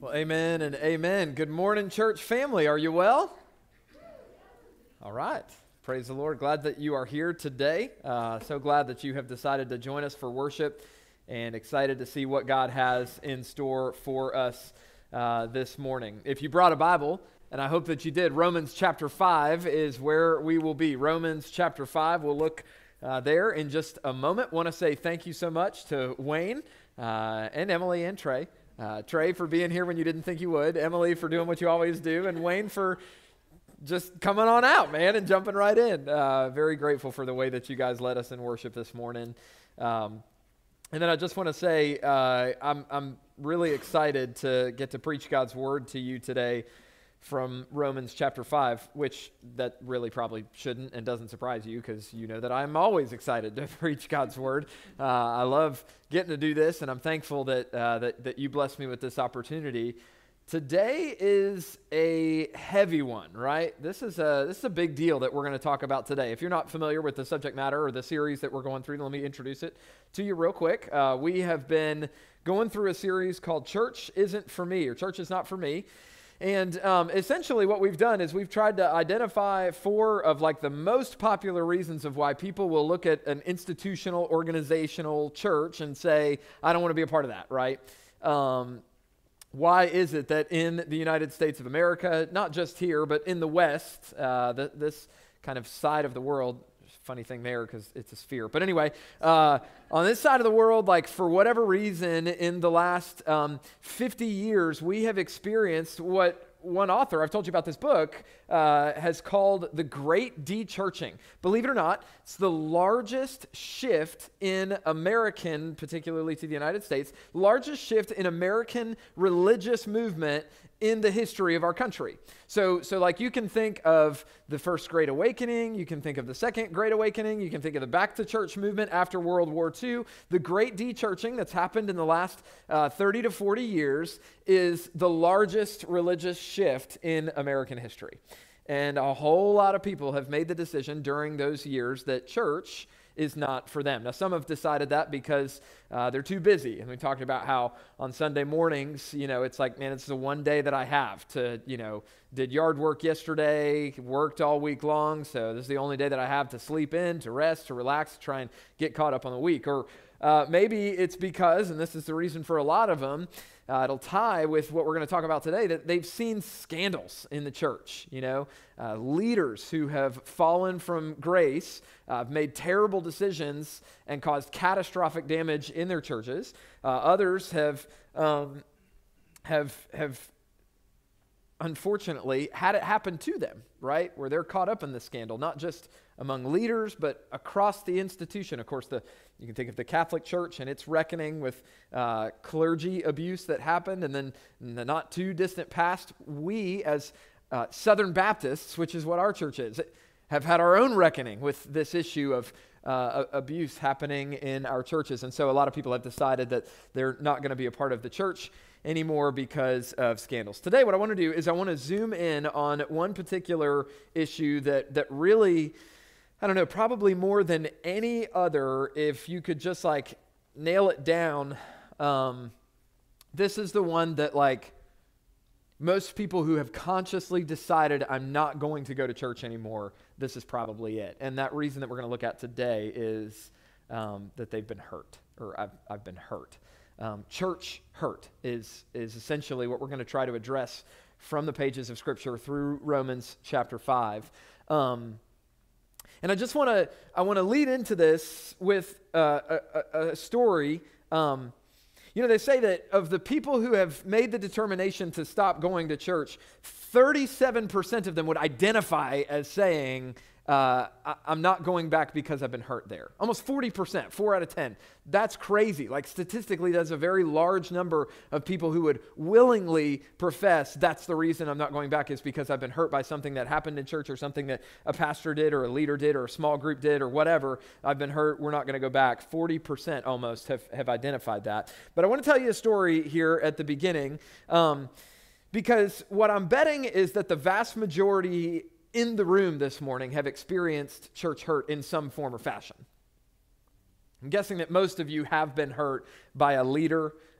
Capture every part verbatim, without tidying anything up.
Well, amen and amen. Good morning, church family. Are you well? All right. Praise the Lord. Glad that you are here today. Uh, so glad that you have decided to join us for worship and excited to see what God has in store for us uh, this morning. If you brought a Bible, and I hope that you did, Romans chapter five is where we will be. Romans chapter five. We'll look uh, there in just a moment. Want to say thank you so much to Wayne uh, and Emily and Trey. Uh, Trey for being here when you didn't think you would, Emily for doing what you always do, and Wayne for just coming on out, man, and jumping right in. Uh, very grateful for the way that you guys led us in worship this morning. Um, and then I just want to say uh, I'm, I'm really excited to get to preach God's word to you today from Romans chapter five, which that really probably shouldn't and doesn't surprise you because you know that I'm always excited to preach God's word. Uh, I love getting to do this, and I'm thankful that, uh, that that you blessed me with this opportunity. Today is a heavy one, right? This is a this is a big deal that we're going to talk about today. If you're not familiar with the subject matter or the series that we're going through, let me introduce it to you real quick. Uh, we have been going through a series called Church Isn't For Me, or Church Is Not For Me. And um, essentially what we've done is we've tried to identify four of like the most popular reasons of why people will look at an institutional, organizational church and say, I don't want to be a part of that, right? Um, why is it that in the United States of America, not just here, but in the West, uh, the, this kind of side of the world, funny thing there because it's a sphere. But anyway, uh, on this side of the world, like for whatever reason, in the last um, fifty years, we have experienced what one author, I've told you about this book, uh, has called the Great De-Churching. Believe it or not, it's the largest shift in American, particularly to the United States, largest shift in American religious movement in the history of our country. So, so like you can think of the First Great Awakening, you can think of the Second Great Awakening, you can think of the Back to Church movement after World War Two. The Great De-Churching that's happened in the last uh, thirty to forty years is the largest religious shift in American history. And a whole lot of people have made the decision during those years that church is not for them. Now, some have decided that because uh, they're too busy. And we talked about how on Sunday mornings, you know, it's like, man, it's the one day that I have to, you know, did yard work yesterday, worked all week long, so this is the only day that I have to sleep in, to rest, to relax, to try and get caught up on the week. Or uh, maybe it's because, and this is the reason for a lot of them, Uh, it'll tie with what we're going to talk about today, that they've seen scandals in the church, you know, uh, leaders who have fallen from grace, uh, made terrible decisions and caused catastrophic damage in their churches. Uh, others have, um, have, have unfortunately had it happen to them, right, where they're caught up in the scandal, not just among leaders, but across the institution. Of course, the you can think of the Catholic Church and its reckoning with uh, clergy abuse that happened, and then in the not too distant past, we as uh, Southern Baptists, which is what our church is, have had our own reckoning with this issue of uh, abuse happening in our churches. And so a lot of people have decided that they're not going to be a part of the church anymore because of scandals. Today, what I want to do is I want to zoom in on one particular issue that that really, I don't know, probably more than any other, if you could just like nail it down, um, this is the one that like most people who have consciously decided I'm not going to go to church anymore, this is probably it. And that reason that we're going to look at today is um, that they've been hurt, or I've, I've been hurt. Um, church hurt is, is essentially what we're going to try to address from the pages of Scripture through Romans chapter five. Um, And I just want to I want to lead into this with uh, a, a story. Um, you know, they say that of the people who have made the determination to stop going to church, thirty-seven percent of them would identify as saying, uh, I, I'm not going back because I've been hurt there. Almost forty percent, four out of ten. That's crazy. Like statistically, that's a very large number of people who would willingly profess that's the reason I'm not going back is because I've been hurt by something that happened in church or something that a pastor did or a leader did or a small group did or whatever. I've been hurt. We're not going to go back. forty percent almost have, have identified that. But I want to tell you a story here at the beginning um, because what I'm betting is that the vast majority in the room this morning have experienced church hurt in some form or fashion. I'm guessing that most of you have been hurt by a leader,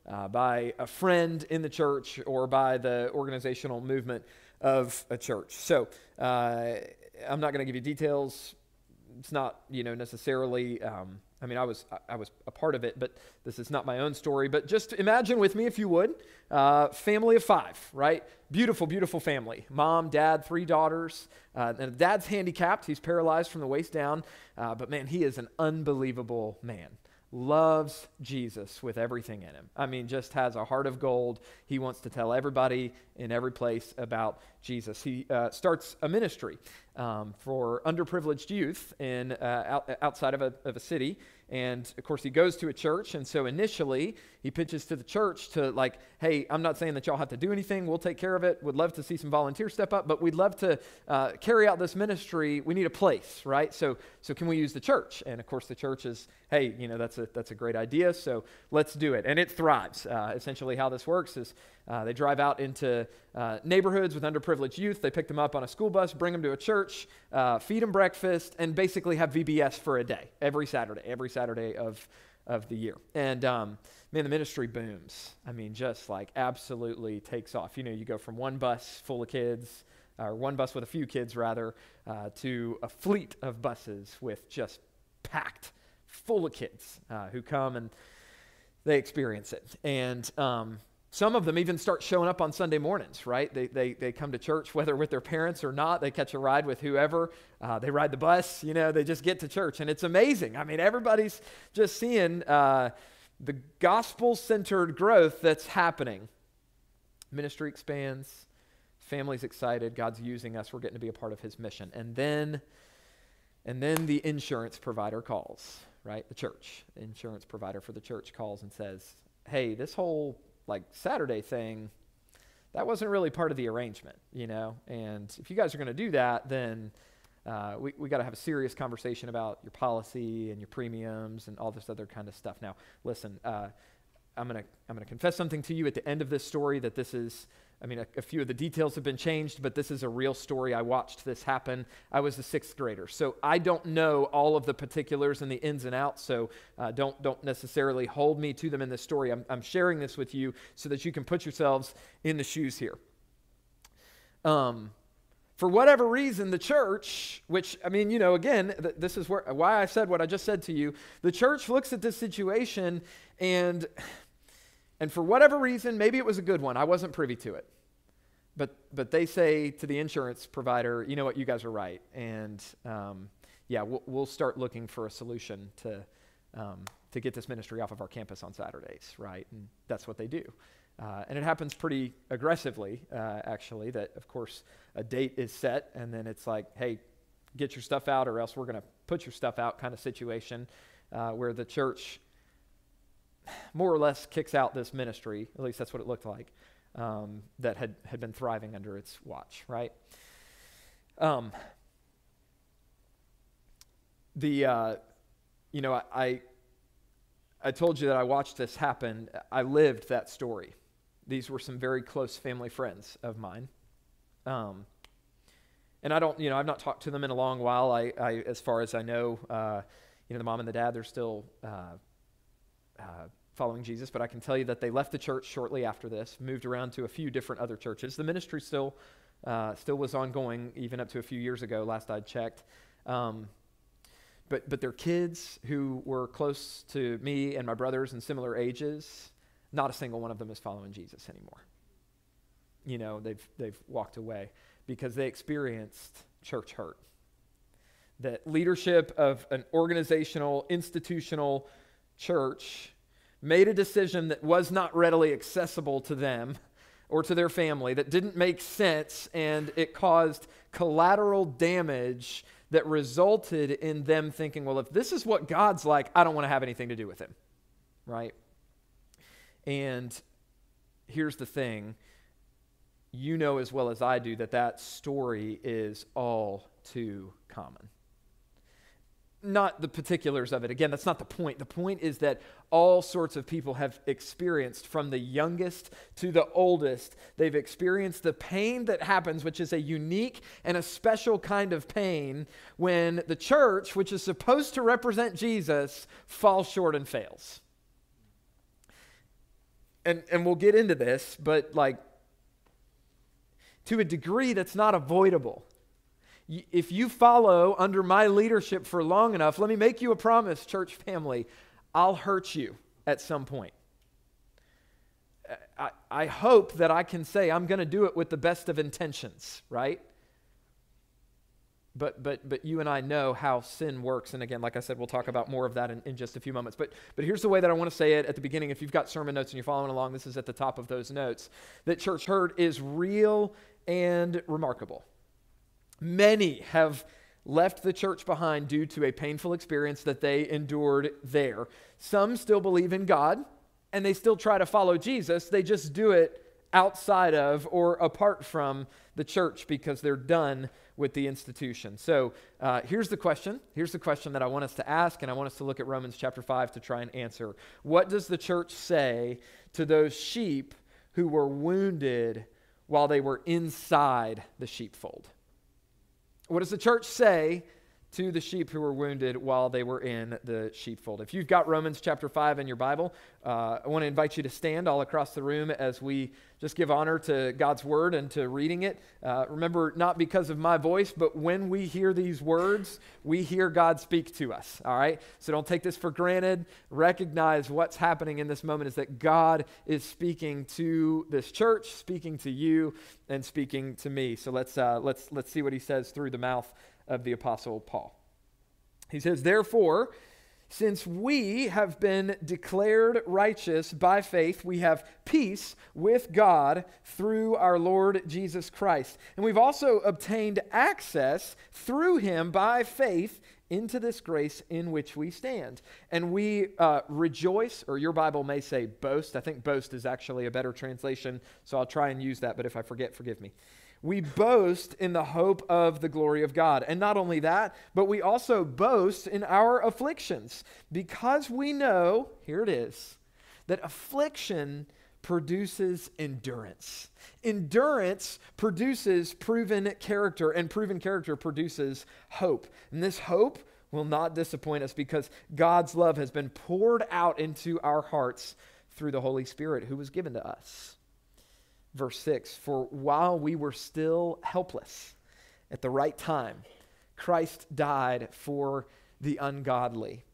uh, by a friend in the church or by the organizational movement of a church. So uh, I'm not going to give you details. It's not, you know, necessarily, um, I mean, I was I was a part of it, but this is not my own story. But just imagine with me, if you would, uh, family of five, right? Beautiful, beautiful family. Mom, dad, three daughters. Uh, and dad's handicapped. He's paralyzed from the waist down. Uh, but man, he is an unbelievable man. Loves Jesus with everything in him. I mean, just has a heart of gold. He wants to tell everybody in every place about Jesus. He uh, starts a ministry um, for underprivileged youth in uh, out, outside of a, of a city. And of course, he goes to a church. And so initially, he pitches to the church to like, hey, I'm not saying that y'all have to do anything. We'll take care of it. Would love to see some volunteers step up, but we'd love to uh, carry out this ministry. We need a place, right? So, so can we use the church? And of course, the church is, hey, you know, that's a that's a great idea. So let's do it. And it thrives. Uh, essentially, how this works is uh, they drive out into uh, neighborhoods with underprivileged youth. They pick them up on a school bus, bring them to a church, uh, feed them breakfast, and basically have V B S for a day every Saturday, every Saturday of of the year. And um, man, the ministry booms. I mean, just like absolutely takes off. You know, you go from one bus full of kids, or one bus with a few kids rather, uh, to a fleet of buses with just packed, full of kids uh, who come and they experience it. And um, some of them even start showing up on Sunday mornings, right? They, they they come to church, whether with their parents or not. They catch a ride with whoever. Uh, they ride the bus, you know, they just get to church. And it's amazing. I mean, everybody's just seeing uh, the gospel-centered growth that's happening. Ministry expands. Family's excited. God's using us. We're getting to be a part of his mission. And then, and then the insurance provider calls, right? The church, the insurance provider for the church calls and says, hey, this whole like Saturday thing, that wasn't really part of the arrangement, you know? And if you guys are going to do that, then uh, we, we got to have a serious conversation about your policy and your premiums and all this other kind of stuff. Now, listen, uh, I'm going to I'm going to confess something to you at the end of this story that this is, I mean, a, a few of the details have been changed, but this is a real story. I watched this happen. I was a sixth grader, so I don't know all of the particulars and the ins and outs, so uh, don't don't necessarily hold me to them in this story. I'm, I'm sharing this with you so that you can put yourselves in the shoes here. Um, for whatever reason, the church, which, I mean, you know, again, th- this is where, why I said what I just said to you. The church looks at this situation and... And for whatever reason, maybe it was a good one. I wasn't privy to it. But but they say to the insurance provider, you know what, you guys are right. And um, yeah, we'll, we'll start looking for a solution to um, to get this ministry off of our campus on Saturdays, right? And that's what they do. Uh, and it happens pretty aggressively, uh, actually, that, of course, a date is set, and then it's like, hey, get your stuff out or else we're going to put your stuff out kind of situation uh, where the church more or less kicks out this ministry, at least that's what it looked like, um, that had, had been thriving under its watch, right? Um, the, uh, you know, I, I I told you that I watched this happen. I lived that story. These were some very close family friends of mine. Um, and I don't, you know, I've not talked to them in a long while. I, I as far as I know, uh, you know, the mom and the dad, they're still uh, Uh, following Jesus, but I can tell you that they left the church shortly after this, moved around to a few different other churches. The ministry still uh, still was ongoing, even up to a few years ago, last I'd checked. Um, but but their kids, who were close to me and my brothers and similar ages, not a single one of them is following Jesus anymore. You know, they've they've walked away because they experienced church hurt. That leadership of an organizational, institutional church made a decision that was not readily accessible to them or to their family, that didn't make sense, and it caused collateral damage that resulted in them thinking, well, if this is what God's like, I don't want to have anything to do with him, right? And here's the thing. You know as well as I do that that story is all too common. Not the particulars of it. Again, that's not the point. The point is that all sorts of people have experienced, from the youngest to the oldest, they've experienced the pain that happens, which is a unique and a special kind of pain when the church, which is supposed to represent Jesus, falls short and fails. and, and we'll get into this, but like to a degree that's not avoidable. If you follow under my leadership for long enough, let me make you a promise, church family, I'll hurt you at some point. I, I hope that I can say I'm going to do it with the best of intentions, right? But but but you and I know how sin works. And again, like I said, we'll talk about more of that in, in just a few moments. But but here's the way that I want to say it at the beginning. If you've got sermon notes and you're following along, this is at the top of those notes. That church hurt is real and remarkable. Many have left the church behind due to a painful experience that they endured there. Some still believe in God, and they still try to follow Jesus. They just do it outside of or apart from the church because they're done with the institution. So uh, here's the question. Here's the question that I want us to ask, and I want us to look at Romans chapter five to try and answer. What does the church say to those sheep who were wounded while they were inside the sheepfold? What does the church say to the sheep who were wounded while they were in the sheepfold? If you've got Romans chapter five in your Bible, uh, I want to invite you to stand all across the room as we just give honor to God's word and to reading it. Uh, remember, not because of my voice, but when we hear these words, we hear God speak to us, all right? So don't take this for granted. Recognize what's happening in this moment is that God is speaking to this church, speaking to you, and speaking to me. So let's uh, let's let's see what he says through the mouth of the Apostle Paul. He says, therefore, since we have been declared righteous by faith, we have peace with God through our Lord Jesus Christ. And we've also obtained access through him by faith into this grace in which we stand. And we uh, rejoice, or your Bible may say boast. I think boast is actually a better translation, so I'll try and use that, but if I forget, forgive me. We boast in the hope of the glory of God. And not only that, but we also boast in our afflictions because we know, here it is, that affliction produces endurance. Endurance produces proven character, and proven character produces hope. And this hope will not disappoint us because God's love has been poured out into our hearts through the Holy Spirit who was given to us. Verse six, for while we were still helpless, at the right time, Christ died for the ungodly.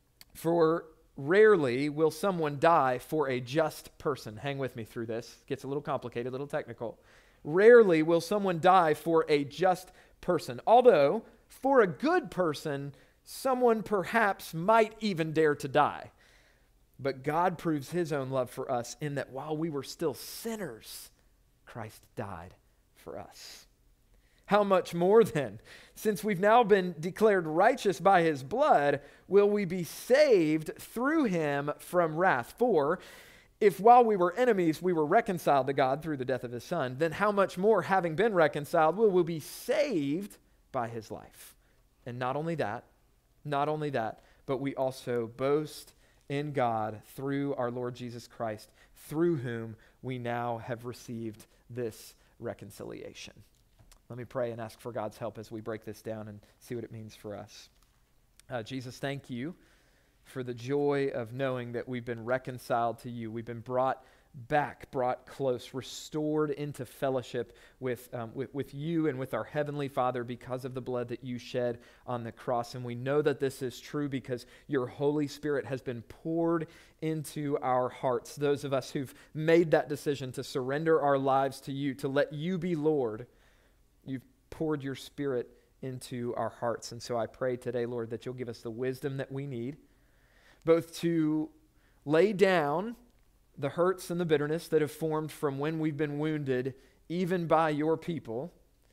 For rarely will someone die for a just person. Hang with me through this. It gets a little complicated, a little technical. Rarely will someone die for a just person. Although, for a good person, someone perhaps might even dare to die. But God proves his own love for us in that while we were still sinners, Christ died for us. How much more then, since we've now been declared righteous by his blood, will we be saved through him from wrath? For if while we were enemies, we were reconciled to God through the death of his son, then how much more, having been reconciled, will we be saved by his life? And not only that, not only that, but we also boast in God through our Lord Jesus Christ, through whom we now have received this reconciliation. Let me pray and ask for God's help as we break this down and see what it means for us. Uh, Jesus, thank you for the joy of knowing that we've been reconciled to you. We've been brought back, brought close, restored into fellowship with, um, with, with you and with our Heavenly Father because of the blood that you shed on the cross. And we know that this is true because your Holy Spirit has been poured into our hearts. Those of us who've made that decision to surrender our lives to you, to let you be Lord, you've poured your Spirit into our hearts. And so I pray today, Lord, that you'll give us the wisdom that we need, both to lay down the hurts and the bitterness that have formed from when we've been wounded, even by your people.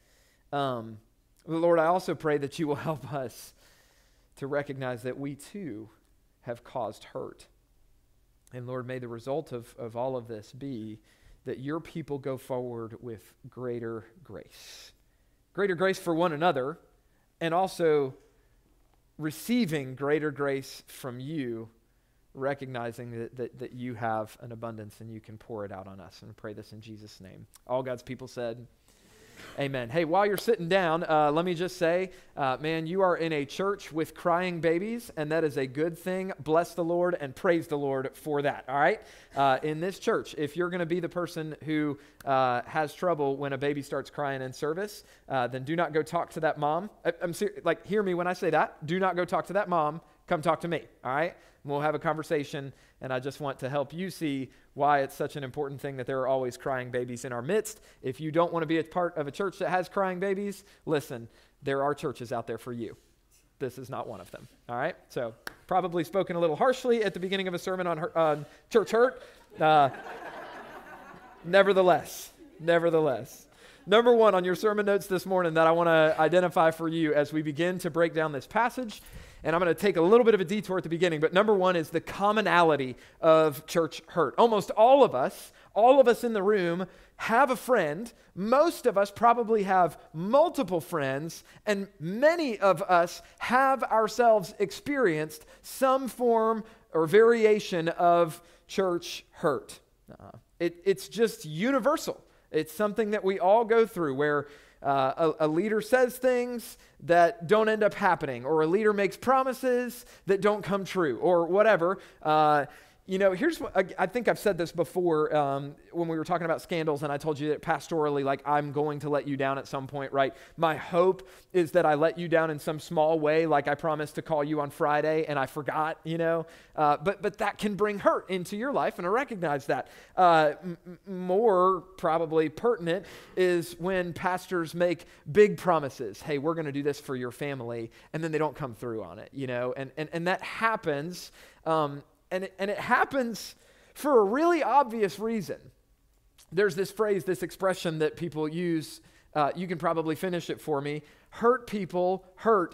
Um, Lord, I also pray that you will help us to recognize that we too have caused hurt. And Lord, may the result of, of all of this be that your people go forward with greater grace. Greater grace for one another, and also receiving greater grace from you, recognizing that, that, that you have an abundance and you can pour it out on us. And I pray this in Jesus' name. All God's people said, Amen. Hey, while you're sitting down, uh, let me just say, uh, man, you are in a church with crying babies, and that is a good thing. Bless the Lord and praise the Lord for that, all right? Uh, in this church, if you're going to be the person who uh, has trouble when a baby starts crying in service, uh, then do not go talk to that mom. I, I'm ser- like, hear me when I say that. Do not go talk to that mom. Come talk to me, all right? We'll have a conversation, and I just want to help you see why it's such an important thing that there are always crying babies in our midst. If you don't want to be a part of a church that has crying babies, listen, there are churches out there for you. This is not one of them, all right? So probably spoken a little harshly at the beginning of a sermon on uh, church hurt. Uh, nevertheless, nevertheless. Number one on your sermon notes this morning that I want to identify for you as we begin to break down this passage. And I'm going to take a little bit of a detour at the beginning, but number one is the commonality of church hurt. Almost all of us, all of us in the room have a friend. Most of us probably have multiple friends, and many of us have ourselves experienced some form or variation of church hurt. Uh, it, it's just universal. It's something that we all go through where Uh, a, a leader says things that don't end up happening, or a leader makes promises that don't come true, or whatever. Uh, you know, here's what, I, I think I've said this before um, when we were talking about scandals, and I told you that pastorally, like, I'm going to let you down at some point, right? My hope is that I let you down in some small way, like I promised to call you on Friday, and I forgot, you know? Uh, but but that can bring hurt into your life, and I recognize that. Uh, m- more probably pertinent is when pastors make big promises. Hey, we're going to do this for your family, and then they don't come through on it, you know? And, and, and that happens, um, And it, and it happens for a really obvious reason. There's this phrase, this expression that people use. Uh, you can probably finish it for me. Hurt people hurt.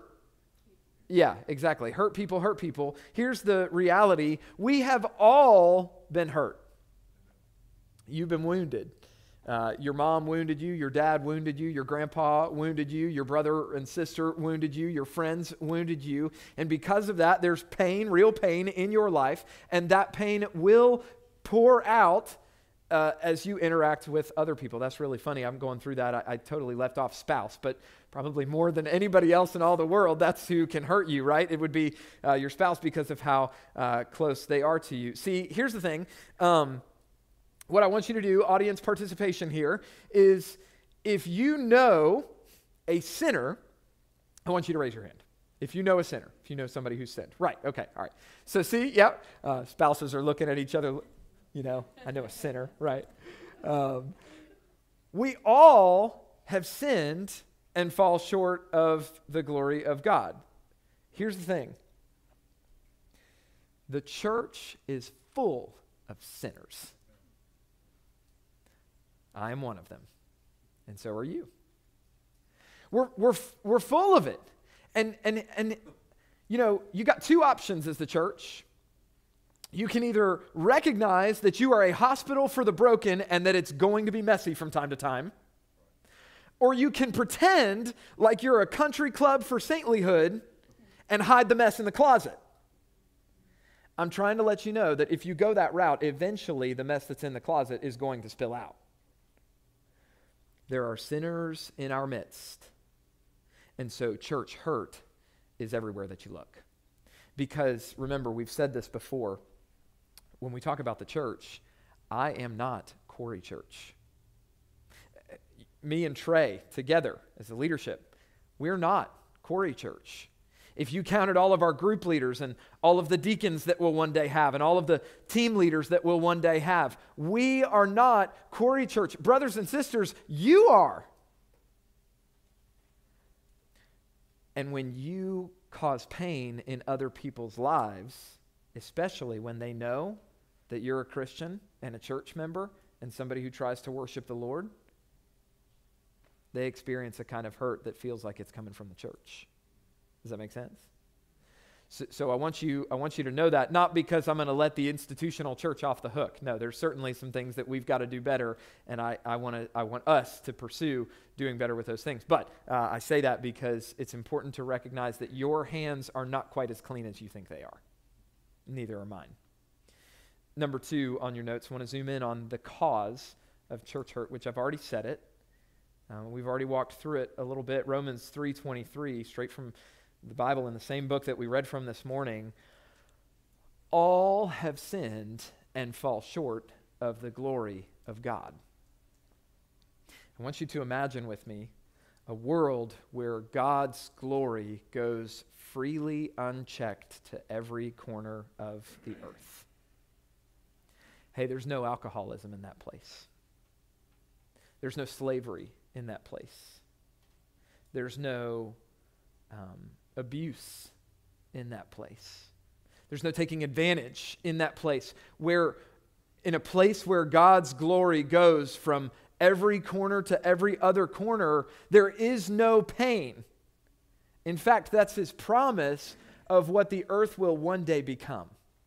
Yeah, exactly. Hurt people hurt people. Here's the reality. We have all been hurt. You've been wounded. Uh, your mom wounded you, your dad wounded you, your grandpa wounded you, your brother and sister wounded you, your friends wounded you. And because of that, there's pain, real pain in your life, and that pain will pour out uh, as you interact with other people. That's really funny. I'm going through that. I, I totally left off spouse, but probably more than anybody else in all the world, that's who can hurt you, right? It would be uh, your spouse because of how uh, close they are to you. See, here's the thing. Um, What I want you to do, audience participation here, is if you know a sinner, I want you to raise your hand. If you know a sinner, if you know somebody who's sinned. Right, okay, all right. So see, yeah, uh, spouses are looking at each other, you know, I know a sinner, right? Um, we all have sinned and fall short of the glory of God. Here's the thing. The church is full of sinners. I am one of them, and so are you. We're we're we're full of it, and and and you know, you got two options as the church. You can either recognize that you are a hospital for the broken and that it's going to be messy from time to time, or you can pretend like you're a country club for saintlyhood and hide the mess in the closet. I'm trying to let you know that if you go that route, eventually the mess that's in the closet is going to spill out. There are sinners in our midst. And so church hurt is everywhere that you look. Because remember, we've said this before. When we talk about the church, I am not Corey Church. Me and Trey together as a leadership, we're not Corey Church. If you counted all of our group leaders and all of the deacons that we'll one day have and all of the team leaders that we'll one day have, we are not Corey Church. Brothers and sisters, you are. And when you cause pain in other people's lives, especially when they know that you're a Christian and a church member and somebody who tries to worship the Lord, they experience a kind of hurt that feels like it's coming from the church. Does that make sense? So, so I want you, I want you to know that, not because I'm going to let the institutional church off the hook. No, there's certainly some things that we've got to do better, and I, I want to, I want us to pursue doing better with those things. But uh, I say that because it's important to recognize that your hands are not quite as clean as you think they are. Neither are mine. Number two on your notes, I want to zoom in on the cause of church hurt, which I've already said it. Uh, we've already walked through it a little bit. Romans three twenty-three, straight from the Bible in the same book that we read from this morning. All have sinned and fall short of the glory of God. I want you to imagine with me a world where God's glory goes freely unchecked to every corner of the earth. Hey, there's no alcoholism in that place. There's no slavery in that place. There's no um, abuse in that place. There's no taking advantage in that place. Where, in a place where God's glory goes from every corner to every other corner, there is no pain. In fact, that's his promise of what the earth will one day become.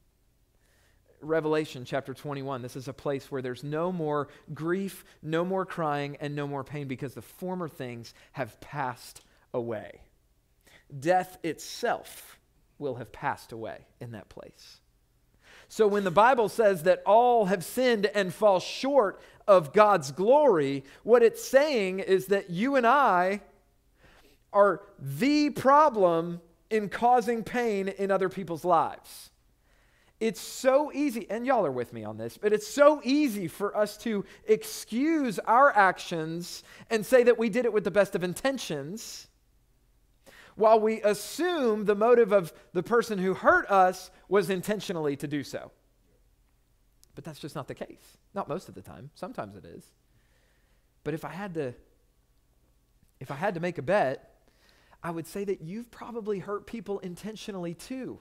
Revelation chapter twenty-one, this is a place where there's no more grief, no more crying, and no more pain because the former things have passed away. Death itself will have passed away in that place. So when the Bible says that all have sinned and fall short of God's glory, what it's saying is that you and I are the problem in causing pain in other people's lives. It's so easy, and y'all are with me on this, but it's so easy for us to excuse our actions and say that we did it with the best of intentions, while we assume the motive of the person who hurt us was intentionally to do so. But that's just not the case. Not most of the time. Sometimes it is. But if I had to, if I had to make a bet, I would say that you've probably hurt people intentionally too.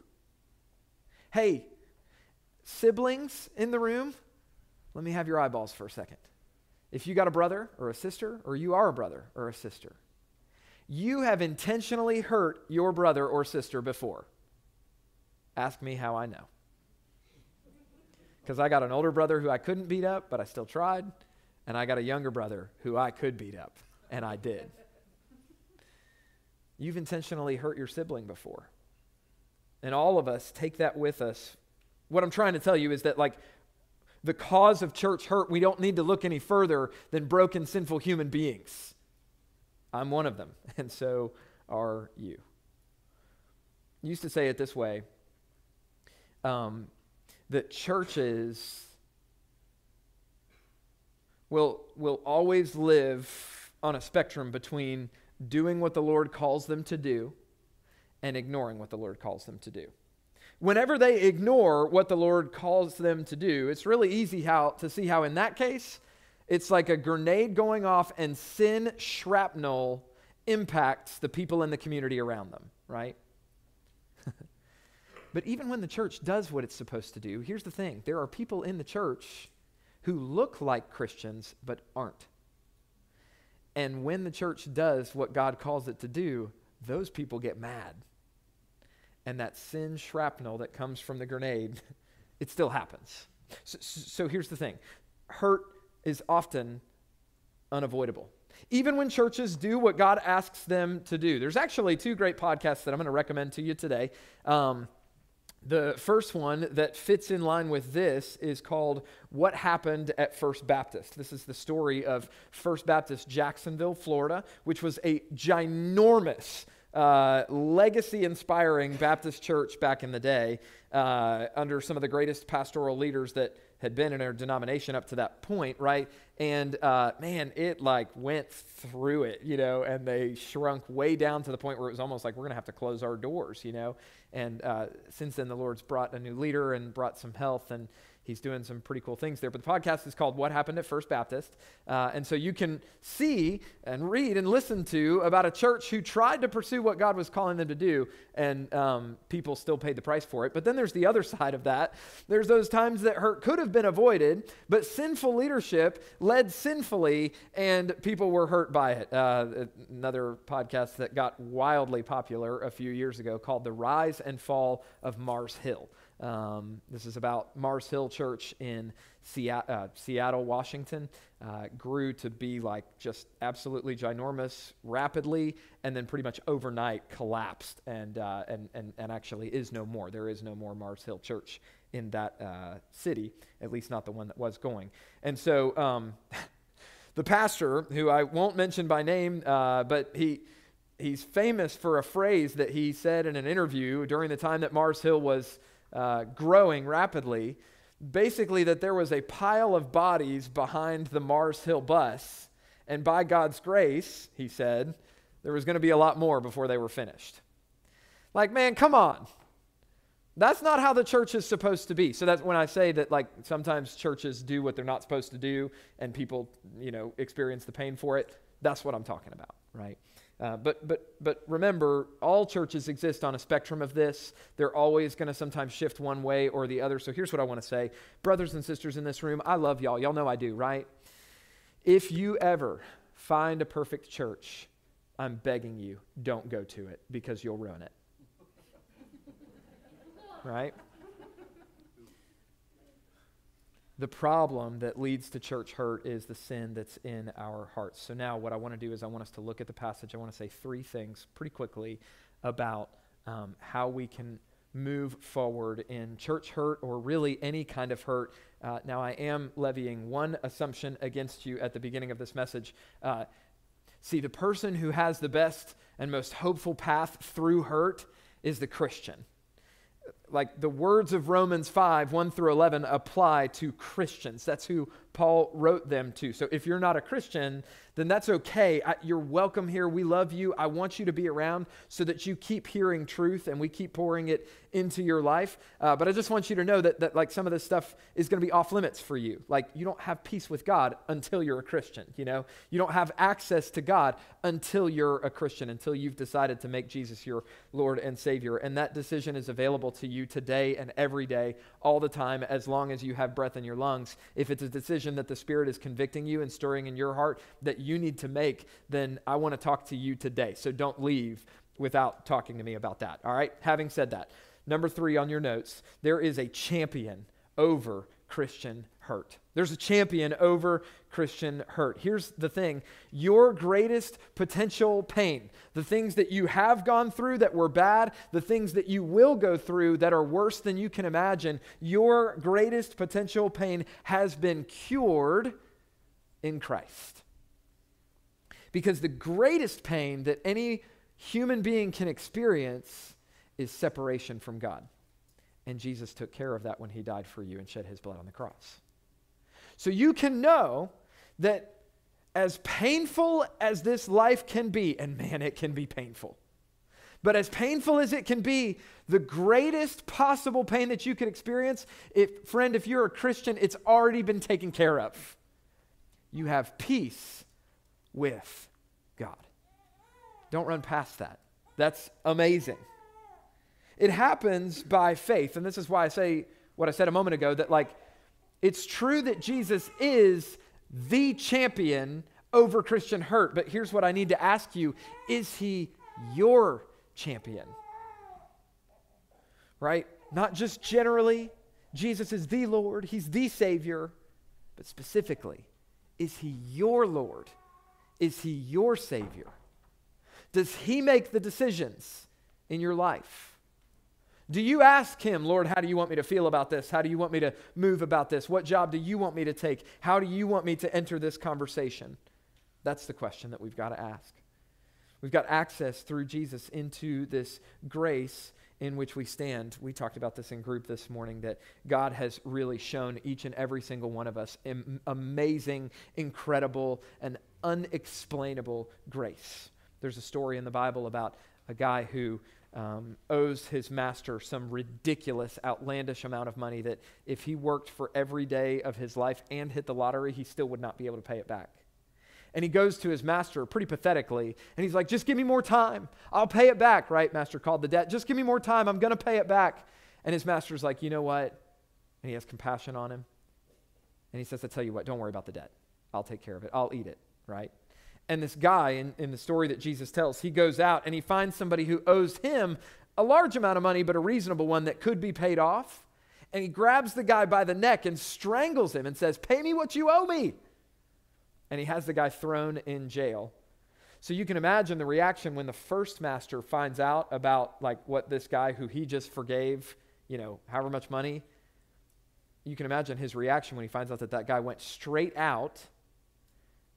Hey, siblings in the room, let me have your eyeballs for a second. If you got a brother or a sister, or you are a brother or a sister, you have intentionally hurt your brother or sister before. Ask me how I know. Because I got an older brother who I couldn't beat up, but I still tried. And I got a younger brother who I could beat up, and I did. You've intentionally hurt your sibling before. And all of us take that with us. What I'm trying to tell you is that, like, the cause of church hurt, we don't need to look any further than broken, sinful human beings. I'm one of them, and so are you. I used to say it this way, um, that churches will, will always live on a spectrum between doing what the Lord calls them to do and ignoring what the Lord calls them to do. Whenever they ignore what the Lord calls them to do, it's really easy how to see how in that case, it's like a grenade going off and sin shrapnel impacts the people in the community around them, right? But even when the church does what it's supposed to do, here's the thing. There are people in the church who look like Christians but aren't. And when the church does what God calls it to do, those people get mad. And that sin shrapnel that comes from the grenade, it still happens. So, so here's the thing. Hurt is often unavoidable. Even when churches do what God asks them to do. There's actually two great podcasts that I'm going to recommend to you today. Um, the first one that fits in line with this is called What Happened at First Baptist. This is the story of First Baptist Jacksonville, Florida, which was a ginormous Uh, legacy-inspiring Baptist church back in the day uh, under some of the greatest pastoral leaders that had been in our denomination up to that point, right? And uh, man, it like went through it, you know, and they shrunk way down to the point where it was almost like we're going to have to close our doors, you know? And uh, since then, the Lord's brought a new leader and brought some health, and he's doing some pretty cool things there. But the podcast is called What Happened at First Baptist. Uh, and so you can see and read and listen to about a church who tried to pursue what God was calling them to do, and um, people still paid the price for it. But then there's the other side of that. There's those times that hurt could have been avoided, but sinful leadership led sinfully, and people were hurt by it. Uh, another podcast that got wildly popular a few years ago called The Rise and Fall of Mars Hill. Um, this is about Mars Hill Church in Seattle, uh, Seattle Washington. Uh, grew to be like just absolutely ginormous rapidly, and then pretty much overnight collapsed and, uh, and, and, and actually is no more. There is no more Mars Hill Church in that uh, city, at least not the one that was going. And so um, The pastor, who I won't mention by name, uh, but he he's famous for a phrase that he said in an interview during the time that Mars Hill was uh, growing rapidly, basically that there was a pile of bodies behind the Mars Hill bus, and by God's grace, he said, there was going to be a lot more before they were finished. Like, man, come on. That's not how the church is supposed to be. So that's when I say that, like, sometimes churches do what they're not supposed to do and people, you know, experience the pain for it. That's what I'm talking about, right? Uh, but but but remember, all churches exist on a spectrum of this. They're always going to sometimes shift one way or the other. So here's what I want to say. Brothers and sisters in this room, I love y'all. Y'all know I do, right? If you ever find a perfect church, I'm begging you, don't go to it because you'll ruin it. Right? The problem that leads to church hurt is the sin that's in our hearts. So now what I want to do is I want us to look at the passage. I want to say three things pretty quickly about um, how we can move forward in church hurt or really any kind of hurt. Uh, now I am levying one assumption against you at the beginning of this message. Uh, see, the person who has the best and most hopeful path through hurt is the Christian. Like the words of Romans five, one through eleven apply to Christians. That's who Paul wrote them to. So if you're not a Christian, then that's okay. I, you're welcome here. We love you. I want you to be around so that you keep hearing truth and we keep pouring it into your life. Uh, but I just want you to know that, that like some of this stuff is going to be off limits for you. Like you don't have peace with God until you're a Christian, you know? You don't have access to God until you're a Christian, until you've decided to make Jesus your Lord and Savior. And that decision is available to you today and every day, all the time, as long as you have breath in your lungs. If it's a decision that the Spirit is convicting you and stirring in your heart that you need to make, then I want to talk to you today. So don't leave without talking to me about that. All right? Having said that, number three on your notes, there is a champion over Christian hurt. There's a champion over Christian hurt. Here's the thing. Your greatest potential pain, the things that you have gone through that were bad, the things that you will go through that are worse than you can imagine, your greatest potential pain has been cured in Christ. Because the greatest pain that any human being can experience is separation from God. And Jesus took care of that when he died for you and shed his blood on the cross. So you can know that as painful as this life can be, and man, it can be painful, but as painful as it can be, the greatest possible pain that you could experience, if, friend, if you're a Christian, it's already been taken care of. You have peace with God. Don't run past that. That's amazing. It happens by faith. And this is why I say what I said a moment ago, that like, it's true that Jesus is the champion over Christian hurt. But here's what I need to ask you. Is he your champion? Right? Not just generally. Jesus is the Lord. He's the Savior. But specifically, is he your Lord? Is he your Savior? Does he make the decisions in your life? Do you ask him, Lord, how do you want me to feel about this? How do you want me to move about this? What job do you want me to take? How do you want me to enter this conversation? That's the question that we've got to ask. We've got access through Jesus into this grace in which we stand. We talked about this in group this morning, that God has really shown each and every single one of us am- amazing, incredible, and unexplainable grace. There's a story in the Bible about a guy who Um, owes his master some ridiculous, outlandish amount of money that if he worked for every day of his life and hit the lottery, he still would not be able to pay it back. And he goes to his master pretty pathetically, and he's like, just give me more time. I'll pay it back, right? Master called the debt. Just give me more time. I'm going to pay it back. And his master's like, you know what? And he has compassion on him. And he says, I tell you what, don't worry about the debt. I'll take care of it. I'll eat it, right? And this guy, in, in the story that Jesus tells, he goes out and he finds somebody who owes him a large amount of money, but a reasonable one that could be paid off. And he grabs the guy by the neck and strangles him and says, pay me what you owe me. And he has the guy thrown in jail. So you can imagine the reaction when the first master finds out about like what this guy who he just forgave, you know, however much money. You can imagine his reaction when he finds out that that guy went straight out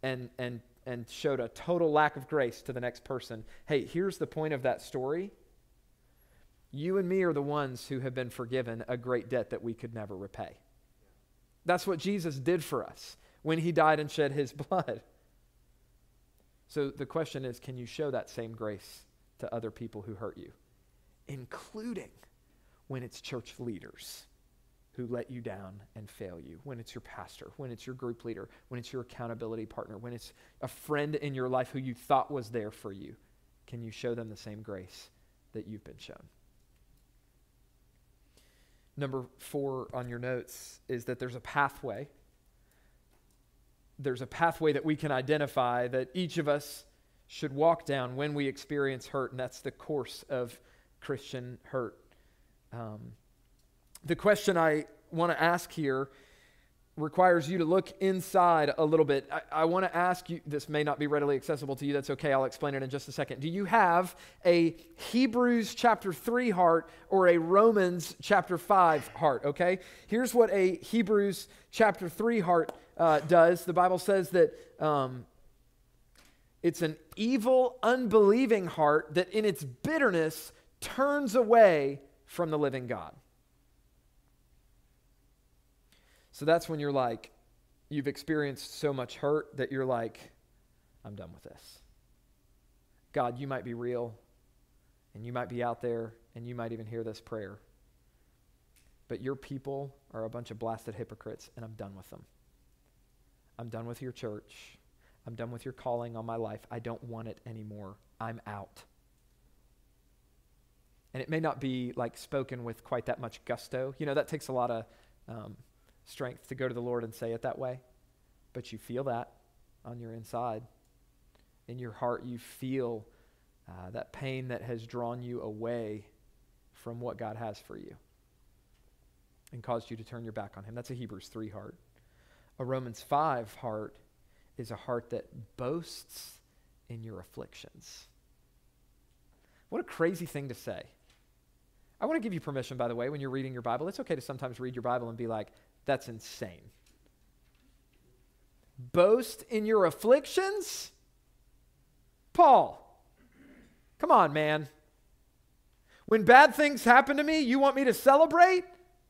and and and showed a total lack of grace to the next person. Hey, here's the point of that story. You and me are the ones who have been forgiven a great debt that we could never repay. That's what Jesus did for us when he died and shed his blood. So the question is, can you show that same grace to other people who hurt you, including when it's church leaders who let you down and fail you, when it's your pastor, when it's your group leader, when it's your accountability partner, when it's a friend in your life who you thought was there for you? Can you show them the same grace that you've been shown? Number four on your notes is that there's a pathway. There's a pathway that we can identify that each of us should walk down when we experience hurt, and that's the course of Christian hurt. Um, the question I want to ask here requires you to look inside a little bit. I, I want to ask you, this may not be readily accessible to you, that's okay, I'll explain it in just a second. Do you have a Hebrews chapter three heart or a Romans chapter five heart, okay? Here's what a Hebrews chapter three heart uh, does. The Bible says that um, it's an evil, unbelieving heart that in its bitterness turns away from the living God. So that's when you're like, you've experienced so much hurt that you're like, I'm done with this. God, you might be real, and you might be out there, and you might even hear this prayer. But your people are a bunch of blasted hypocrites, and I'm done with them. I'm done with your church. I'm done with your calling on my life. I don't want it anymore. I'm out. And it may not be like spoken with quite that much gusto. You know, that takes a lot of um, strength to go to the Lord and say it that way. But you feel that on your inside. In your heart, you feel uh, that pain that has drawn you away from what God has for you and caused you to turn your back on him. That's a Hebrews three heart. A Romans five heart is a heart that boasts in your afflictions. What a crazy thing to say. I want to give you permission, by the way, when you're reading your Bible. It's okay to sometimes read your Bible and be like, that's insane. Boast in your afflictions? Paul, come on, man. When bad things happen to me, you want me to celebrate?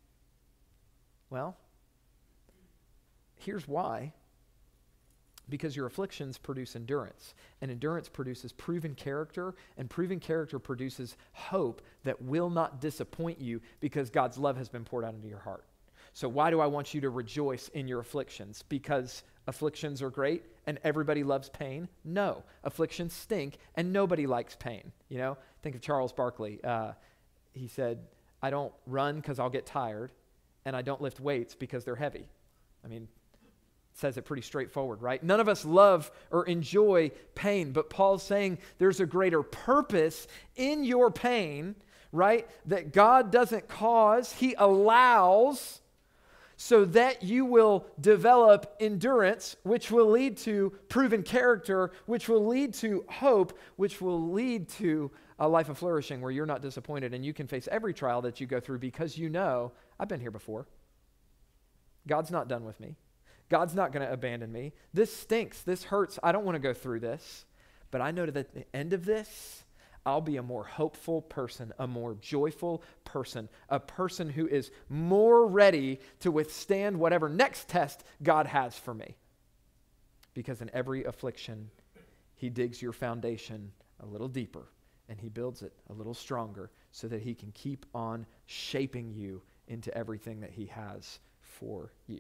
Well, here's why. Because your afflictions produce endurance, and endurance produces proven character, and proven character produces hope that will not disappoint you because God's love has been poured out into your heart. So why do I want you to rejoice in your afflictions? Because afflictions are great and everybody loves pain? No. Afflictions stink and nobody likes pain. You know, think of Charles Barkley. Uh, he said, I don't run because I'll get tired, and I don't lift weights because they're heavy. I mean, says it pretty straightforward, right? None of us love or enjoy pain, but Paul's saying there's a greater purpose in your pain, right? That God doesn't cause, he allows so that you will develop endurance, which will lead to proven character, which will lead to hope, which will lead to a life of flourishing where you're not disappointed and you can face every trial that you go through because you know, I've been here before. God's not done with me. God's not going to abandon me. This stinks. This hurts. I don't want to go through this. But I know that at the end of this, I'll be a more hopeful person, a more joyful person, a person who is more ready to withstand whatever next test God has for me. Because in every affliction, he digs your foundation a little deeper and he builds it a little stronger so that he can keep on shaping you into everything that he has for you.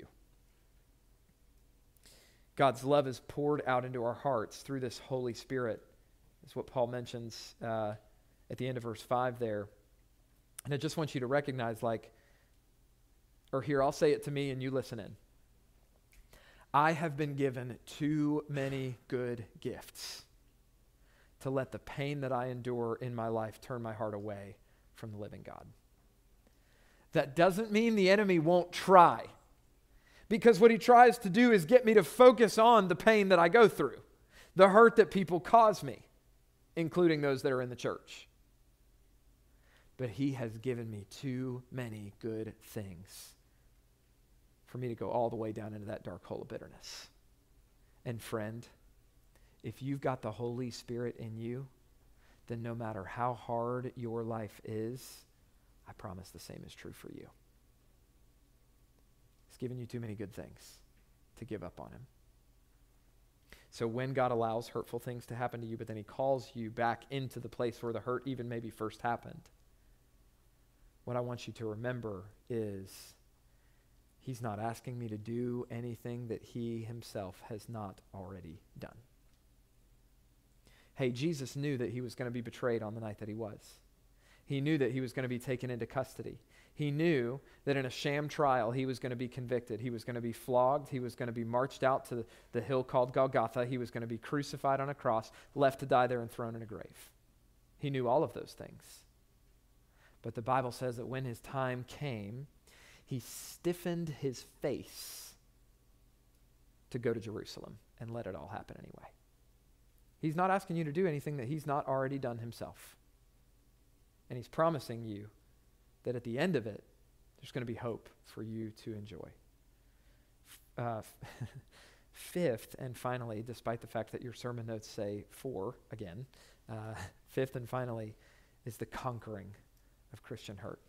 God's love is poured out into our hearts through this Holy Spirit. That's what Paul mentions uh, at the end of verse five there. And I just want you to recognize, like, or here, I'll say it to me and you listen in. I have been given too many good gifts to let the pain that I endure in my life turn my heart away from the living God. That doesn't mean the enemy won't try. Because what he tries to do is get me to focus on the pain that I go through, the hurt that people cause me, including those that are in the church. But he has given me too many good things for me to go all the way down into that dark hole of bitterness. And friend, if you've got the Holy Spirit in you, then no matter how hard your life is, I promise the same is true for you. He's given you too many good things to give up on him. So when God allows hurtful things to happen to you, but then he calls you back into the place where the hurt even maybe first happened, what I want you to remember is he's not asking me to do anything that he himself has not already done. Hey, Jesus knew that he was going to be betrayed on the night that he was. He knew that he was going to be taken into custody. He knew that in a sham trial, he was going to be convicted. He was going to be flogged. He was going to be marched out to the, the hill called Golgotha. He was going to be crucified on a cross, left to die there and thrown in a grave. He knew all of those things. But the Bible says that when his time came, he stiffened his face to go to Jerusalem and let it all happen anyway. He's not asking you to do anything that he's not already done himself. And he's promising you that at the end of it, there's going to be hope for you to enjoy. Uh, fifth, and finally, despite the fact that your sermon notes say four, again, uh, fifth and finally is the conquering of Christian hurt.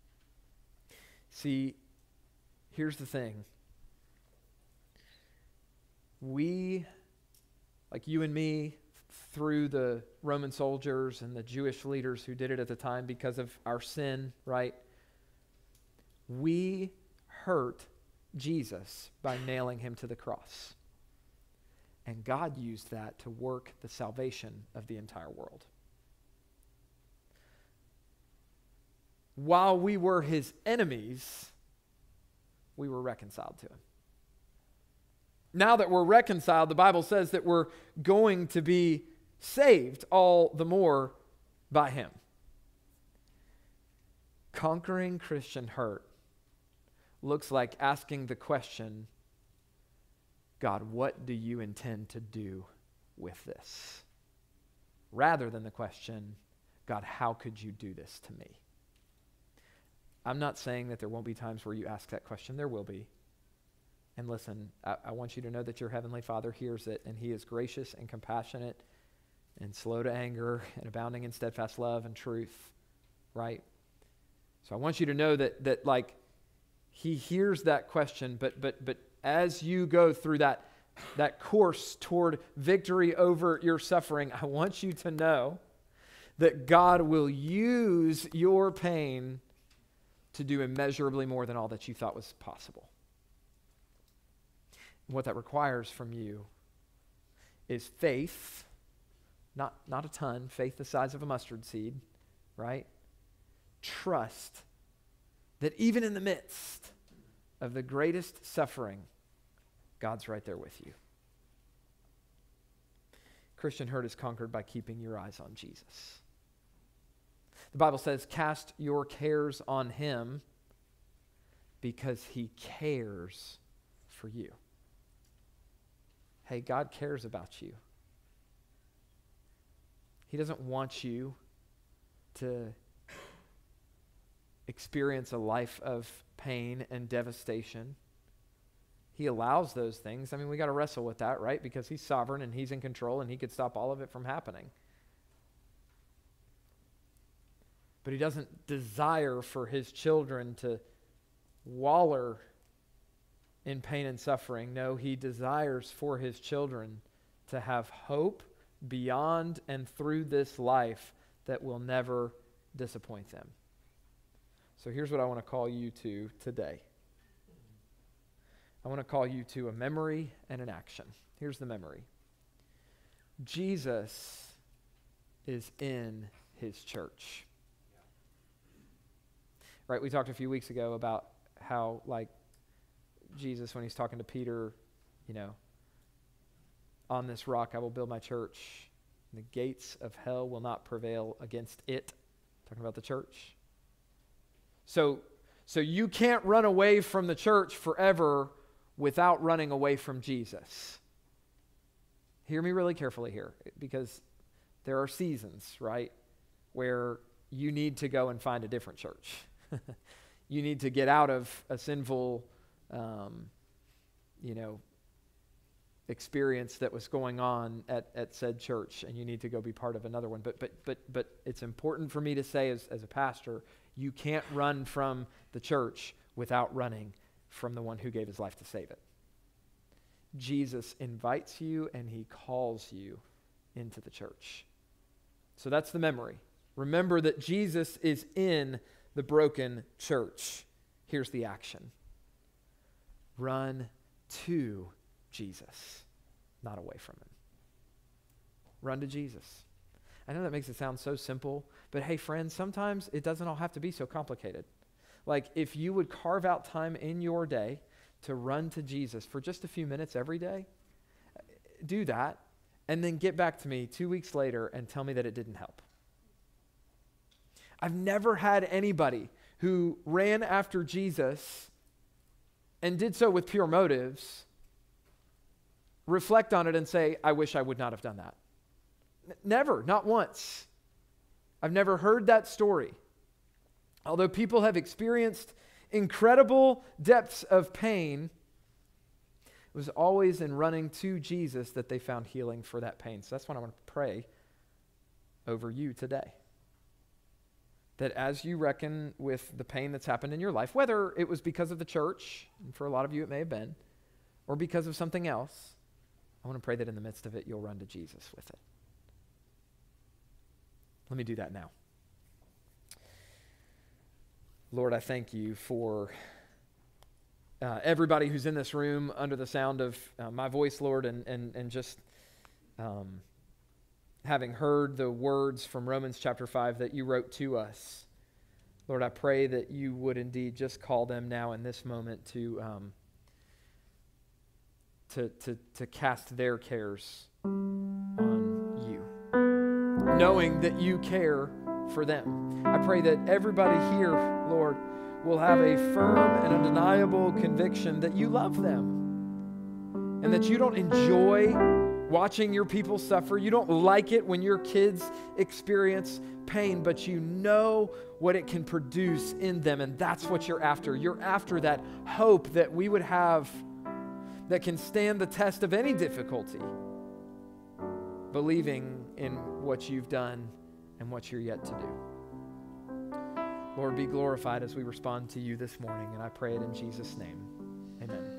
See, here's the thing. We, like you and me, through the Roman soldiers and the Jewish leaders who did it at the time because of our sin, right? We hurt Jesus by nailing him to the cross. And God used that to work the salvation of the entire world. While we were his enemies, we were reconciled to him. Now that we're reconciled, the Bible says that we're going to be saved all the more by him. Conquering Christian hurt looks like asking the question, God, what do you intend to do with this? Rather than the question, God, how could you do this to me? I'm not saying that there won't be times where you ask that question. There will be. And listen, I, I want you to know that your Heavenly Father hears it, and he is gracious and compassionate and slow to anger and abounding in steadfast love and truth, right? So I want you to know that, that like, he hears that question, but but but as you go through that, that course toward victory over your suffering, I want you to know that God will use your pain to do immeasurably more than all that you thought was possible. And what that requires from you is faith, not, not a ton, faith the size of a mustard seed, right? Trust that even in the midst of the greatest suffering, God's right there with you. Christian hurt is conquered by keeping your eyes on Jesus. The Bible says, cast your cares on him because he cares for you. Hey, God cares about you. He doesn't want you to experience a life of pain and devastation. He allows those things. I mean, we got to wrestle with that, right? Because he's sovereign and he's in control and he could stop all of it from happening. But he doesn't desire for his children to waller in pain and suffering. No, he desires for his children to have hope beyond and through this life that will never disappoint them. So here's what I want to call you to today. I want to call you to a memory and an action. Here's the memory. Jesus is in his church. Right, we talked a few weeks ago about how, like, Jesus, when he's talking to Peter, you know, on this rock I will build my church, and the gates of hell will not prevail against it. Talking about the church. So, so you can't run away from the church forever without running away from Jesus. Hear me really carefully here, because there are seasons, right, where you need to go and find a different church. You need to get out of a sinful, um, you know, experience that was going on at, at said church, and you need to go be part of another one. But but but but it's important for me to say as, as a pastor, you can't run from the church without running from the one who gave his life to save it. Jesus invites you and he calls you into the church. So that's the memory. Remember that Jesus is in the broken church. Here's the action. Run to Jesus, not away from him. Run to Jesus. I know that makes it sound so simple, but hey, friends, sometimes it doesn't all have to be so complicated. Like if you would carve out time in your day to run to Jesus for just a few minutes every day, do that, and then get back to me two weeks later and tell me that it didn't help. I've never had anybody who ran after Jesus and did so with pure motives reflect on it and say, I wish I would not have done that. N- never, not once. I've never heard that story. Although people have experienced incredible depths of pain, it was always in running to Jesus that they found healing for that pain. So that's what I want to pray over you today. That as you reckon with the pain that's happened in your life, whether it was because of the church, and for a lot of you it may have been, or because of something else, I want to pray that in the midst of it, you'll run to Jesus with it. Let me do that now. Lord, I thank you for uh, everybody who's in this room under the sound of uh, my voice, Lord, and and and just um, having heard the words from Romans chapter five that you wrote to us. Lord, I pray that you would indeed just call them now in this moment to um, to to to cast their cares on you, knowing that you care for them. I pray that everybody here, Lord, will have a firm and undeniable conviction that you love them and that you don't enjoy watching your people suffer. You don't like it when your kids experience pain, but you know what it can produce in them, and that's what you're after. You're after that hope that we would have that can stand the test of any difficulty, believing in what you've done and what you're yet to do. Lord, be glorified as we respond to you this morning, and I pray it in Jesus' name. Amen.